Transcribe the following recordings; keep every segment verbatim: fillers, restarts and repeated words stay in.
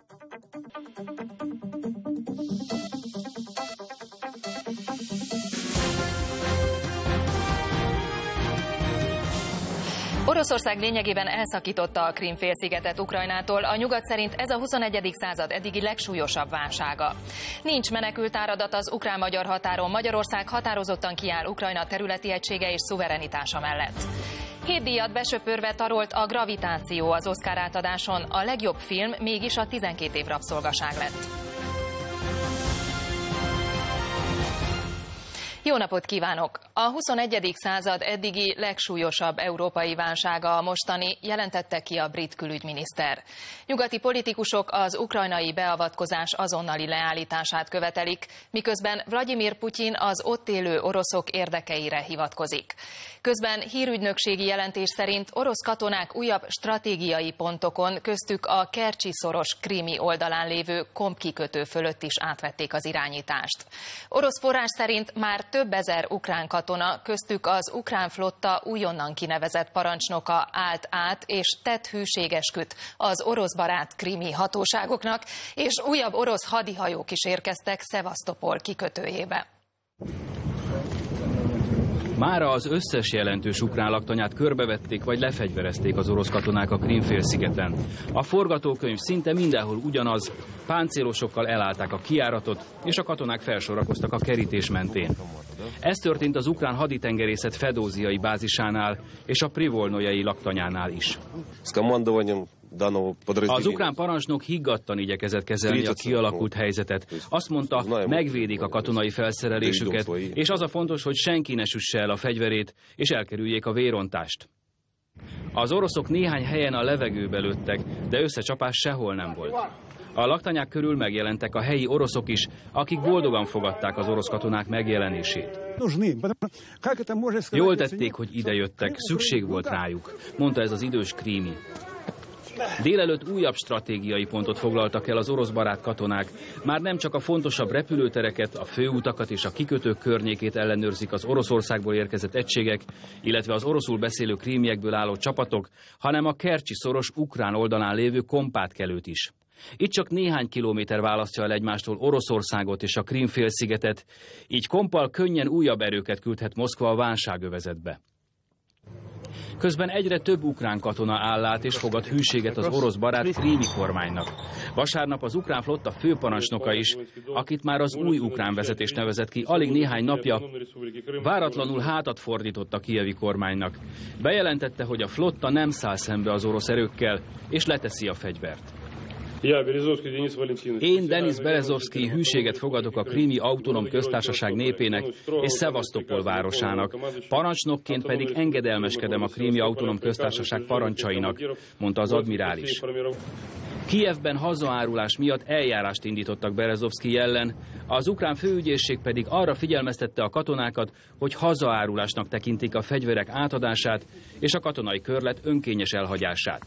Oroszország lényegében elszakította a Krím-félszigetet Ukrajnától, a nyugat szerint ez a huszonegyedik század eddigi legsúlyosabb válsága. Nincs menekültáradat az ukrán-magyar határon, Magyarország határozottan kiáll Ukrajna területi egysége és szuverenitása mellett. Hét díjat besöpörve tarolt a Gravitáció az Oscar átadáson, a legjobb film mégis a tizenkét év rabszolgaság lett. Jó napot kívánok! A huszonegyedik század eddigi legsúlyosabb európai válsága a mostani, jelentette ki a brit külügyminiszter. Nyugati politikusok az ukrajnai beavatkozás azonnali leállítását követelik, miközben Vladimir Putyin az ott élő oroszok érdekeire hivatkozik. Közben hírügynökségi jelentés szerint orosz katonák újabb stratégiai pontokon, köztük a Kercsi-szoros krími oldalán lévő Komp kikötő fölött is átvették az irányítást. Orosz forrás szerint már több ezer ukrán katona, köztük az ukrán flotta újonnan kinevezett parancsnoka állt át és tett hűségesküt az orosz barát krími hatóságoknak, és újabb orosz hadihajók is érkeztek Szevasztopol kikötőjébe. Mára az összes jelentős ukrán laktanyát körbevették vagy lefegyverezték az orosz katonák a Krím-félszigeten. A forgatókönyv szinte mindenhol ugyanaz, páncélosokkal elállták a kijáratot, és a katonák felsorakoztak a kerítés mentén. Ez történt az ukrán haditengerészet fedóziai bázisánál és a privolnojai laktanyánál is. Az ukrán parancsnok higgadtan igyekezett kezelni a kialakult helyzetet. Azt mondta, megvédik a katonai felszerelésüket, és az a fontos, hogy senki ne süsse el a fegyverét, és elkerüljék a vérontást. Az oroszok néhány helyen a levegőbe lőttek, de összecsapás sehol nem volt. A laktanyák körül megjelentek a helyi oroszok is, akik boldogan fogadták az orosz katonák megjelenését. Jól tették, hogy idejöttek, szükség volt rájuk, mondta ez az idős krími. Délelőtt újabb stratégiai pontot foglaltak el az orosz barát katonák. Már nem csak a fontosabb repülőtereket, a főutakat és a kikötők környékét ellenőrzik az Oroszországból érkezett egységek, illetve az oroszul beszélő krímiekből álló csapatok, hanem a Kercsi-szoros ukrán oldalán lévő Kompátkelőt is. Itt csak néhány kilométer választja el egymástól Oroszországot és a Krím-félszigetet, így Kompal könnyen újabb erőket küldhet Moszkva a válságövezetbe. Közben egyre több ukrán katona áll át és fogad hűséget az orosz barát krími kormánynak. Vasárnap az ukrán flotta főparancsnoka is, akit már az új ukrán vezetés nevezett ki alig néhány napja, váratlanul hátat fordított a kijevi kormánynak. Bejelentette, hogy a flotta nem száll szembe az orosz erőkkel, és leteszi a fegyvert. Én, Denis Berezovszky, hűséget fogadok a krími autonóm köztársaság népének és Szevasztopol városának. Parancsnokként pedig engedelmeskedem a krími autonóm köztársaság parancsainak, mondta az admirális. Kijevben hazaárulás miatt eljárást indítottak Berezovszky ellen, az ukrán főügyészség pedig arra figyelmeztette a katonákat, hogy hazaárulásnak tekintik a fegyverek átadását és a katonai körlet önkényes elhagyását.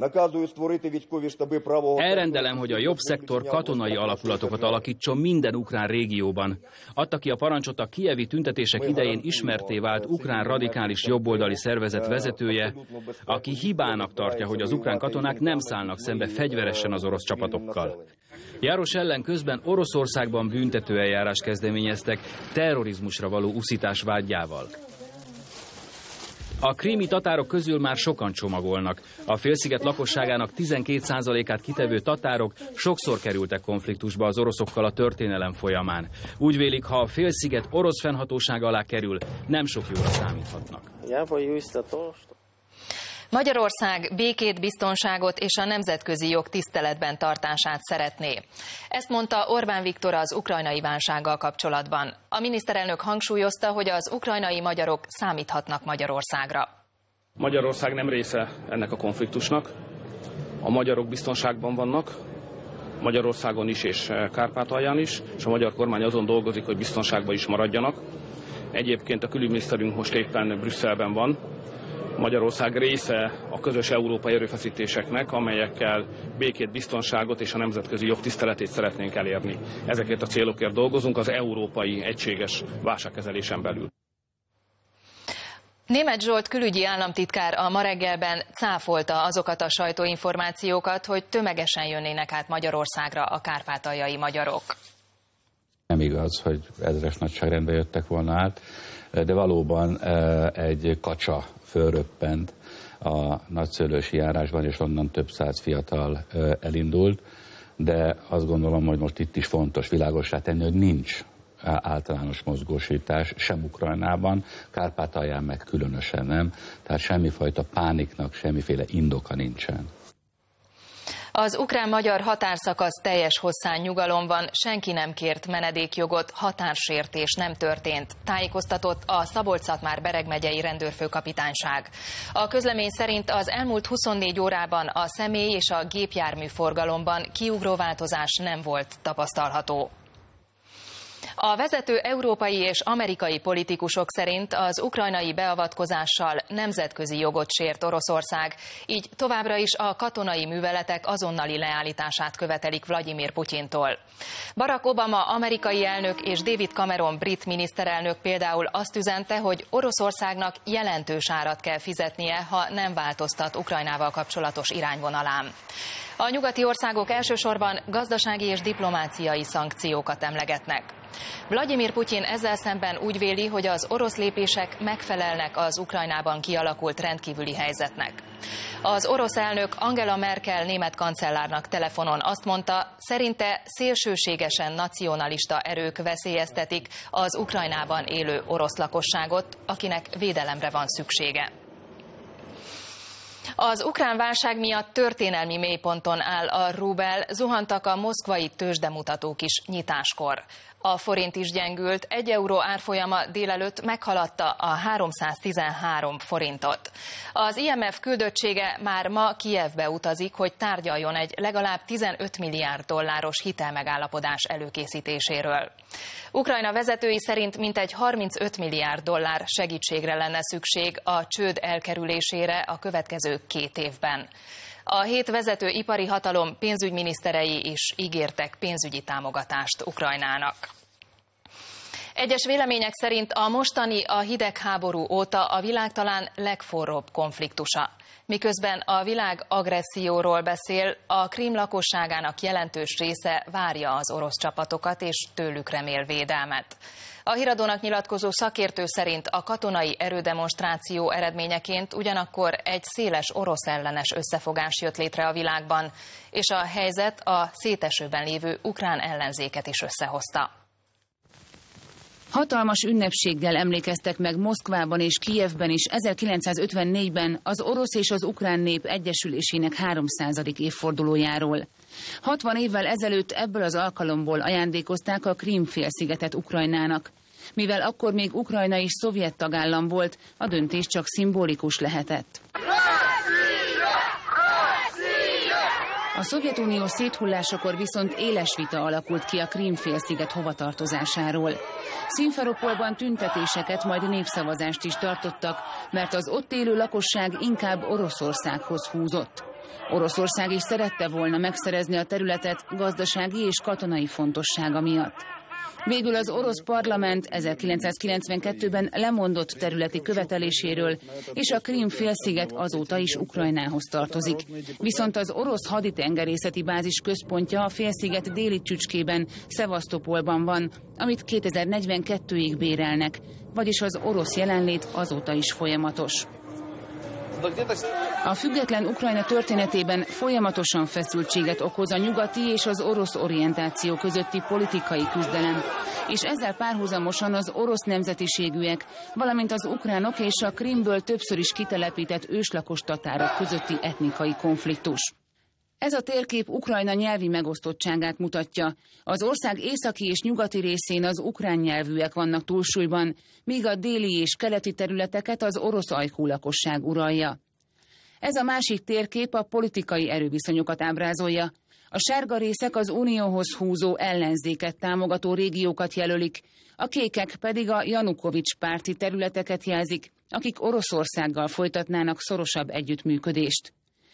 Elrendelem, hogy a jobb szektor katonai alakulatokat alakítson minden ukrán régióban. Adta ki a parancsot a kijevi tüntetések idején ismertté vált ukrán radikális jobboldali szervezet vezetője, aki hibának tartja, hogy az ukrán katonák nem szállnak szembe fegyveresen az orosz csapatokkal. Járos ellen közben Oroszországban büntetőeljárást kezdeményeztek terrorizmusra való uszítás vádjával. A krími tatárok közül már sokan csomagolnak. A félsziget lakosságának tizenkét százalékát kitevő tatárok sokszor kerültek konfliktusba az oroszokkal a történelem folyamán. Úgy vélik, ha a félsziget orosz fennhatóság alá kerül, nem sok jóra számíthatnak. Magyarország békét, biztonságot és a nemzetközi jog tiszteletben tartását szeretné. Ezt mondta Orbán Viktor az ukrajnai válsággal kapcsolatban. A miniszterelnök hangsúlyozta, hogy az ukrajnai magyarok számíthatnak Magyarországra. Magyarország nem része ennek a konfliktusnak. A magyarok biztonságban vannak, Magyarországon is és Kárpátalján is, és a magyar kormány azon dolgozik, hogy biztonságban is maradjanak. Egyébként a külügyminiszterünk most éppen Brüsszelben van. Magyarország része a közös európai erőfeszítéseknek, amelyekkel békét, biztonságot és a nemzetközi jog tiszteletét szeretnénk elérni. Ezekért a célokért dolgozunk az európai egységes válságkezelésen belül. Németh Zsolt külügyi államtitkár a Ma reggelben cáfolta azokat a sajtóinformációkat, hogy tömegesen jönnének át Magyarországra a kárpátaljai magyarok. Nem igaz, hogy ezres nagyságrendben jöttek volna át, de valóban egy kacsa fölröppent a nagyszőlősi járásban, és onnan több száz fiatal elindult, de azt gondolom, hogy most itt is fontos világossá tenni, hogy nincs általános mozgósítás sem Ukrajnában, Kárpátalján meg különösen nem, tehát semmifajta pániknak semmiféle indoka nincsen. Az ukrán-magyar határszakasz teljes hosszán nyugalom van, senki nem kért menedékjogot, határsértés nem történt, tájékoztatott a Szabolcs-Szatmár-Bereg megyei rendőrfőkapitányság. A közlemény szerint az elmúlt huszonnégy órában a személy és a gépjármű forgalomban kiugró változás nem volt tapasztalható. A vezető európai és amerikai politikusok szerint az ukrajnai beavatkozással nemzetközi jogot sért Oroszország, így továbbra is a katonai műveletek azonnali leállítását követelik Vlagyimir Putyintól. Barack Obama amerikai elnök és David Cameron brit miniszterelnök például azt üzente, hogy Oroszországnak jelentős árat kell fizetnie, ha nem változtat Ukrajnával kapcsolatos irányvonalán. A nyugati országok elsősorban gazdasági és diplomáciai szankciókat emlegetnek. Vlagyimir Putyin ezzel szemben úgy véli, hogy az orosz lépések megfelelnek az Ukrajnában kialakult rendkívüli helyzetnek. Az orosz elnök Angela Merkel német kancellárnak telefonon azt mondta, szerinte szélsőségesen nacionalista erők veszélyeztetik az Ukrajnában élő orosz lakosságot, akinek védelemre van szüksége. Az ukrán válság miatt történelmi mélyponton áll a rubel, zuhantak a moszkvai tőzsdemutatók is nyitáskor. A forint is gyengült, egy euró árfolyama délelőtt meghaladta a háromszáztizenhárom forintot. Az I M F küldöttsége már ma Kijevbe utazik, hogy tárgyaljon egy legalább tizenöt milliárd dolláros hitelmegállapodás előkészítéséről. Ukrajna vezetői szerint mintegy harmincöt milliárd dollár segítségre lenne szükség a csőd elkerülésére a következő két évben. A hét vezető ipari hatalom pénzügyminiszterei is ígértek pénzügyi támogatást Ukrajnának. Egyes vélemények szerint a mostani a hidegháború óta a világ talán legforróbb konfliktusa. Miközben a világ agresszióról beszél, a Krím lakosságának jelentős része várja az orosz csapatokat és tőlük remél védelmet. A Híradónak nyilatkozó szakértő szerint a katonai erődemonstráció eredményeként ugyanakkor egy széles orosz ellenes összefogás jött létre a világban, és a helyzet a szétesőben lévő ukrán ellenzéket is összehozta. Hatalmas ünnepséggel emlékeztek meg Moszkvában és Kijevben is ezerkilencszázötvennégyben az orosz és az ukrán nép egyesülésének háromszázadik évfordulójáról. hatvan évvel ezelőtt ebből az alkalomból ajándékozták a Krím-félszigetet Ukrajnának. Mivel akkor még Ukrajna is szovjet tagállam volt, a döntés csak szimbolikus lehetett. A Szovjetunió széthullásakor viszont éles vita alakult ki a Krím-félsziget hovatartozásáról. Szimferopolban tüntetéseket, majd népszavazást is tartottak, mert az ott élő lakosság inkább Oroszországhoz húzott. Oroszország is szerette volna megszerezni a területet gazdasági és katonai fontossága miatt. Végül az orosz parlament ezerkilencszázkilencvenkettőben lemondott területi követeléséről, és a Krím-félsziget azóta is Ukrajnához tartozik. Viszont az orosz haditengerészeti bázis központja a félsziget déli csücskében, Szevasztopolban van, amit kétezer-negyvenkettőig bérelnek, vagyis az orosz jelenlét azóta is folyamatos. A független Ukrajna történetében folyamatosan feszültséget okoz a nyugati és az orosz orientáció közötti politikai küzdelem, és ezzel párhuzamosan az orosz nemzetiségűek, valamint az ukránok és a Krímből többször is kitelepített őslakos tatárok közötti etnikai konfliktus. Ez a térkép Ukrajna nyelvi megosztottságát mutatja. Az ország északi és nyugati részén az ukrán nyelvűek vannak túlsúlyban, míg a déli és keleti területeket az orosz ajkú lakosság uralja. Ez a másik térkép a politikai erőviszonyokat ábrázolja. A sárga részek az unióhoz húzó ellenzéket támogató régiókat jelölik, a kékek pedig a Janukovics párti területeket jelzik, akik Oroszországgal folytatnának szorosabb együttműködést.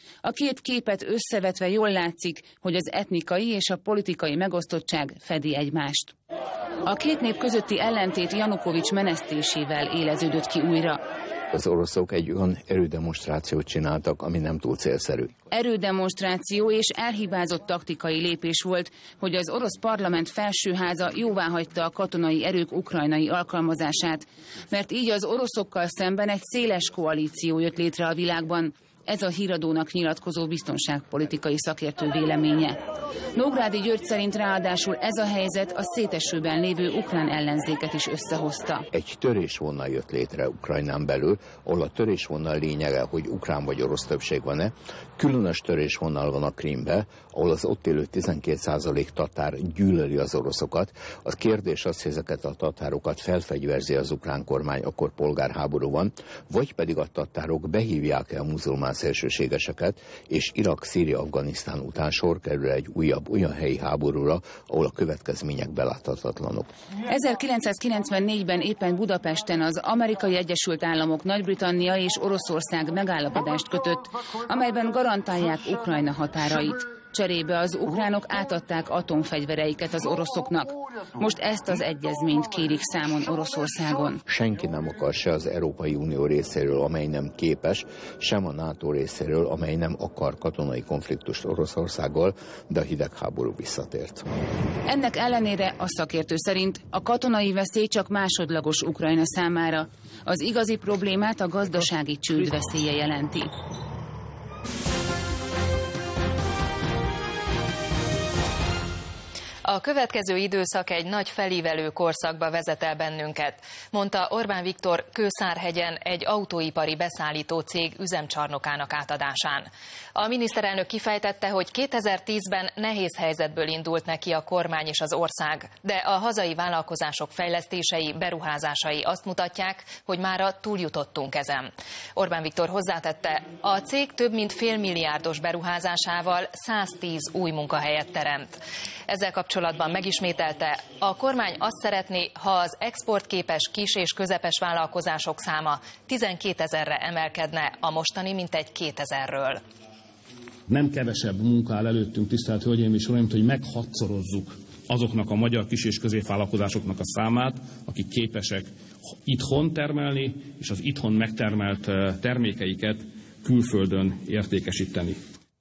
A két képet összevetve jól látszik, hogy az etnikai és a politikai megosztottság fedi egymást. A két nép közötti ellentét Janukovics menesztésével éleződött ki újra. Az oroszok egy olyan erődemonstrációt csináltak, ami nem túl célszerű. Erődemonstráció és elhibázott taktikai lépés volt, hogy az orosz parlament felsőháza jóváhagyta a katonai erők ukrajnai alkalmazását, mert így az oroszokkal szemben egy széles koalíció jött létre a világban. Ez a Híradónak nyilatkozó biztonságpolitikai szakértő véleménye. Nógrádi György szerint ráadásul ez a helyzet a szétesőben lévő ukrán ellenzéket is összehozta. Egy törésvonal jött létre Ukrajnán belül, ahol a törésvonal lényege, hogy ukrán vagy orosz többség van-e. Különös törésvonal van a Krímbe, ahol az ott élő tizenkét százalék tatár gyűlöli az oroszokat. Az kérdés az, hogy ezeket a tatárokat felfegyverzi az ukrán kormány, akkor polgárháború van, vagy pedig a tatárok behívják el muzulmán szélsőségeseket, és Irak, Szíria, Afganisztán után sor kerül egy újabb olyan helyi háborúra, ahol a következmények beláthatatlanok. ezerkilencszázkilencvennégyben éppen Budapesten az Amerikai Egyesült Államok, Nagy-Britannia és Oroszország megállapodást kötött, amelyben garantálják Ukrajna határait. Cserébe az ukránok átadták atomfegyvereiket az oroszoknak. Most ezt az egyezményt kérik számon Oroszországon. Senki nem akar se az Európai Unió részéről, amely nem képes, sem a NATO részéről, amely nem akar katonai konfliktust Oroszországgal, de a hidegháború visszatért. Ennek ellenére a szakértő szerint a katonai veszély csak másodlagos Ukrajna számára. Az igazi problémát a gazdasági csőd veszélye jelenti. A következő időszak egy nagy felívelő korszakba vezet el bennünket, mondta Orbán Viktor Kőszárhegyen egy autóipari beszállító cég üzemcsarnokának átadásán. A miniszterelnök kifejtette, hogy kétezer-tízben nehéz helyzetből indult neki a kormány és az ország, de a hazai vállalkozások fejlesztései, beruházásai azt mutatják, hogy mára túljutottunk ezen. Orbán Viktor hozzátette, a cég több mint félmilliárdos beruházásával száztíz új munkahelyet teremt. Ezzel kapcsolatban megismételte, a kormány azt szeretné, ha az exportképes kis- és közepes vállalkozások száma tizenkétezerre emelkedne a mostani mintegy kétezerről. Nem kevesebb munka áll előttünk, tisztelt Hölgyeim és Uraim, hogy meghatszorozzuk azoknak a magyar kis- és középvállalkozásoknak a számát, akik képesek itthon termelni, és az itthon megtermelt termékeiket külföldön értékesíteni.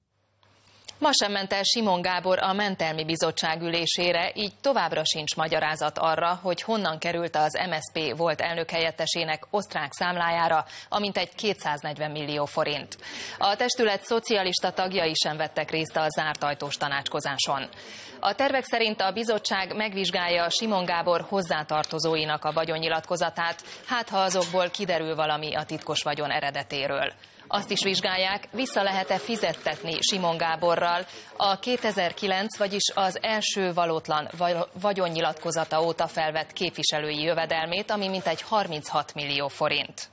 Ma sem ment el Simon Gábor a Mentelmi Bizottság ülésére, így továbbra sincs magyarázat arra, hogy honnan került az em es zé pé volt elnökhelyettesének osztrák számlájára, amintegy kétszáznegyven millió forint. A testület szocialista tagjai sem vettek részt a zárt ajtós tanácskozáson. A tervek szerint a bizottság megvizsgálja Simon Gábor hozzátartozóinak a vagyonnyilatkozatát, hát ha azokból kiderül valami a titkos vagyon eredetéről. Azt is vizsgálják, vissza lehet-e fizettetni Simon Gáborral a kétezer-kilenc, vagyis az első valótlan vagyonnyilatkozata óta felvett képviselői jövedelmét, ami mintegy harminchat millió forint.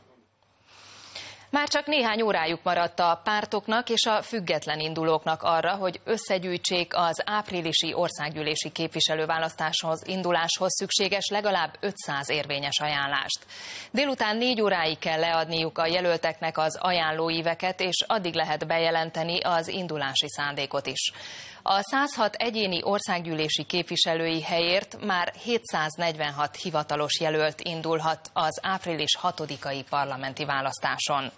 Már csak néhány órájuk maradt a pártoknak és a független indulóknak arra, hogy összegyűjtsék az áprilisi országgyűlési képviselőválasztáshoz induláshoz szükséges legalább ötszáz érvényes ajánlást. Délután négy óráig kell leadniuk a jelölteknek az ajánlóíveket, és addig lehet bejelenteni az indulási szándékot is. A százhat egyéni országgyűlési képviselői helyért már hétszáznegyvenhat hivatalos jelölt indulhat az április hatodikai parlamenti választáson.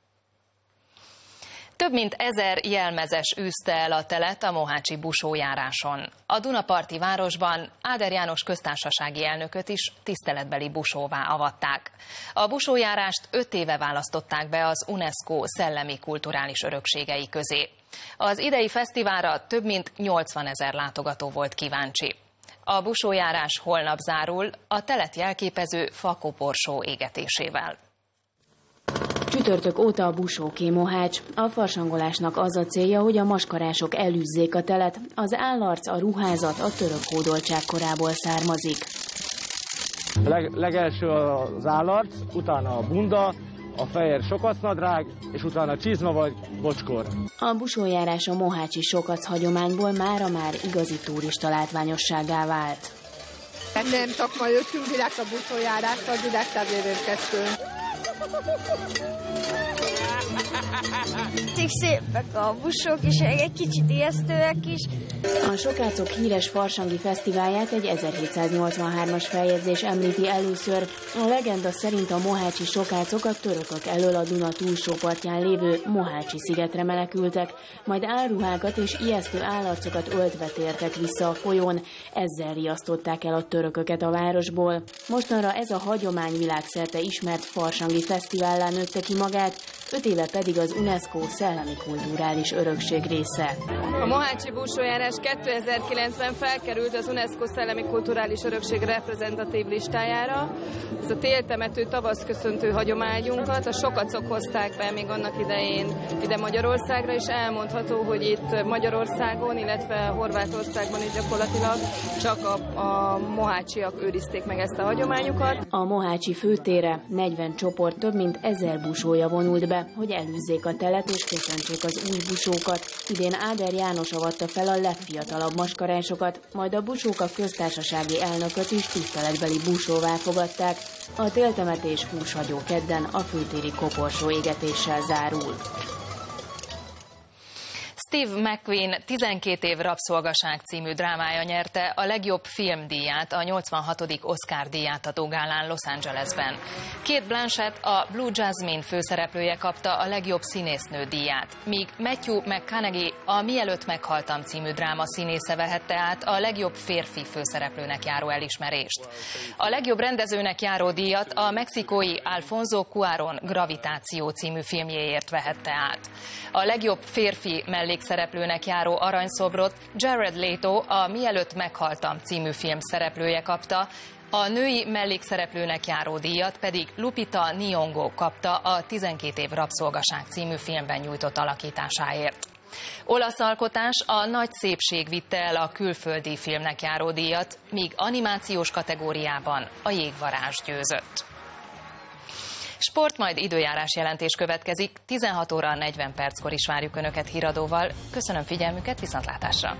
Több mint ezer jelmezes űzte el a telet a mohácsi busójáráson. A Dunaparti városban Áder János köztársasági elnököt is tiszteletbeli busóvá avatták. A busójárást öt éve választották be az UNESCO szellemi kulturális örökségei közé. Az idei fesztiválra több mint nyolcvanezer látogató volt kíváncsi. A busójárás holnap zárul a telet jelképező fakoporsó égetésével. Csütörtök óta a busóké Mohács. A farsangolásnak az a célja, hogy a maskarások elűzzék a telet. Az állarc, a ruházat a török hódoltság korából származik. Leg, legelső az állarc, utána a bunda, a fehér sokacnadrág, és utána a csizma vagy bocskor. A busójárás a mohácsi sokac hagyományból mára már igazi turista látványosságá vált. Nem csak ma jöttünk direkt a busójárásra, direkt ezért érkeztünk. elég szépek a buszok, és egy kicsit ijesztőek is. A Sokácok híres farsangi fesztiválját egy ezerhétszáznyolcvanhármas feljegyzés említi először. A legenda szerint a mohácsi sokácok a törökök elől a Duna túlsó partján lévő Mohácsi szigetre menekültek, majd álruhákat és ijesztő állarcokat öltve tértek vissza a folyón, ezzel riasztották el a törököket a városból. Mostanra ez a hagyomány világszerte ismert farsangi fesztivállá nőtte ki magát, öt éve pedig az UNESCO szellemi kulturális örökség része. A mohácsi búsójárás kétezer-kilencben felkerült az UNESCO szellemi kulturális örökség reprezentatív listájára. Ez a téltemető tavaszköszöntő hagyományunkat a sokacok hozták be még annak idején ide Magyarországra, és elmondható, hogy itt Magyarországon, illetve Horvátországban is gyakorlatilag csak a, a mohácsiak őrizték meg ezt a hagyományukat. A mohácsi főtérre negyven csoport több mint ezer busója vonult be, hogy elűzzék a telet és köszöntsék az új busókat. Idén Áder János avatta fel a legfiatalabb maskarásokat, majd a busók köztársasági elnököt is tiszteletbeli busóvá fogadták. A téltemetés húshagyó kedden a főtéri koporsó égetéssel zárul. Steve McQueen tizenkét év rabszolgaság című drámája nyerte a legjobb filmdíját a nyolcvanhatodik Oscar díjátadó gálán Los Angelesben. Kate Blanchett, a Blue Jasmine főszereplője kapta a legjobb színésznő díját, míg Matthew McConaughey a Mielőtt meghaltam című dráma színésze vehette át a legjobb férfi főszereplőnek járó elismerést. A legjobb rendezőnek járó díjat a mexikói Alfonso Cuarón Gravitáció című filmjéért vehette át. A legjobb férfi mellékszereplőnek járó aranyszobrot Jared Leto, a Mielőtt meghaltam című film szereplője kapta, a női mellékszereplőnek járó díjat pedig Lupita Nyong'o kapta a tizenkét év rabszolgaság című filmben nyújtott alakításáért. Olasz alkotás a Nagy szépség vitte el a külföldi filmnek járó díjat, míg animációs kategóriában a Jégvarázs győzött. Sport, majd időjárás jelentés következik, tizenhat óra negyven perckor is várjuk Önöket híradóval. Köszönöm figyelmüket, viszontlátásra!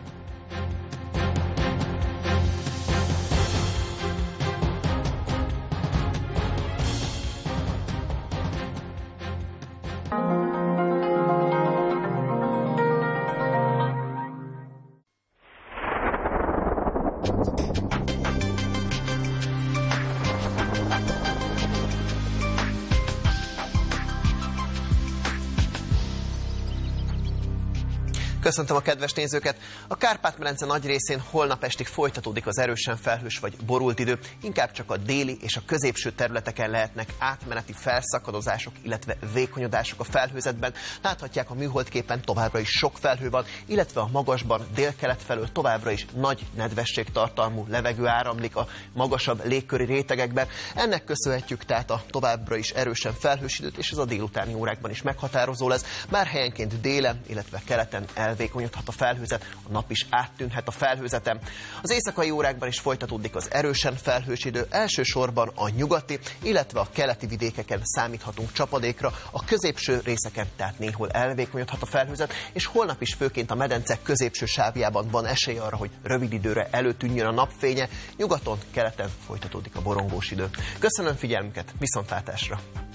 Köszöntöm a kedves nézőket! A Kárpát-medence nagy részén holnap estig folytatódik az erősen felhős vagy borult idő, inkább csak a déli és a középső területeken lehetnek átmeneti felszakadozások, illetve vékonyodások a felhőzetben. Láthatják a műholdképen, továbbra is sok felhő van, illetve a magasban, délkelet felől továbbra is nagy nedvességtartalmú levegő áramlik a magasabb légköri rétegekben. Ennek köszönhetjük tehát a továbbra is erősen felhős időt, és ez a délutáni órákban is meghatározó lesz. Már helyenként délen, illetve keleten el elvékonyodhat a felhőzet, a nap is áttűnhet a felhőzeten. Az éjszakai órákban is folytatódik az erősen felhős idő, elsősorban a nyugati, illetve a keleti vidékeken számíthatunk csapadékra, a középső részeken tehát néhol elvékonyodhat a felhőzet, és holnap is főként a medence középső sávjában van esély arra, hogy rövid időre előtűnjön a napfénye, nyugaton, keleten folytatódik a borongós idő. Köszönöm figyelmüket, viszontlátásra!